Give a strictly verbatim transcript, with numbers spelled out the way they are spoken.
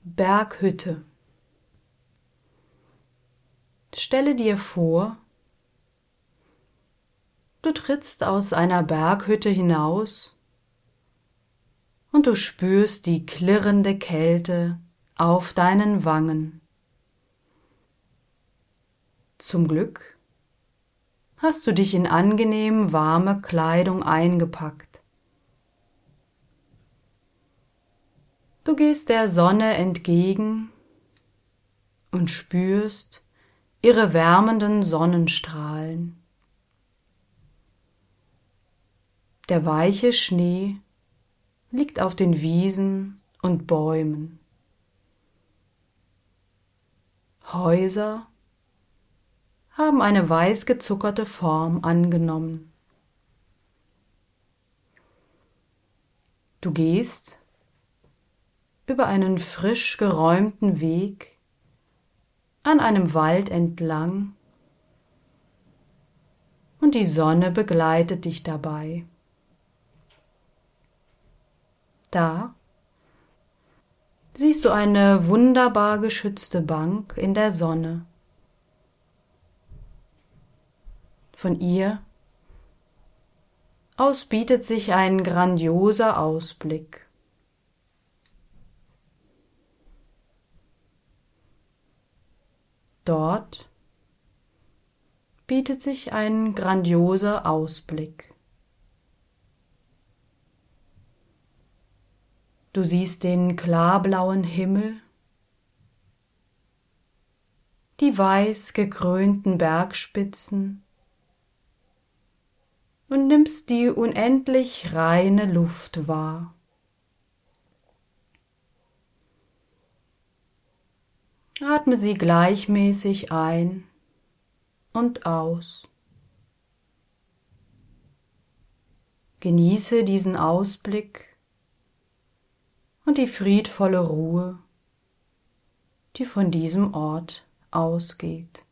Berghütte. Stelle dir vor, du trittst aus einer Berghütte hinaus und du spürst die klirrende Kälte auf deinen Wangen. Zum Glück hast du dich in angenehm warme Kleidung eingepackt. Du gehst der Sonne entgegen und spürst ihre wärmenden Sonnenstrahlen. Der weiche Schnee liegt auf den Wiesen und Bäumen. Häuser haben eine weiß gezuckerte Form angenommen. Du gehst über einen frisch geräumten Weg an einem Wald entlang und die Sonne begleitet dich dabei. Da siehst du eine wunderbar geschützte Bank in der Sonne. Von ihr aus bietet sich ein grandioser Ausblick. Dort bietet sich ein grandioser Ausblick. Du siehst den klarblauen Himmel, die weiß gekrönten Bergspitzen und nimmst die unendlich reine Luft wahr. Atme sie gleichmäßig ein und aus. Genieße diesen Ausblick und die friedvolle Ruhe, die von diesem Ort ausgeht.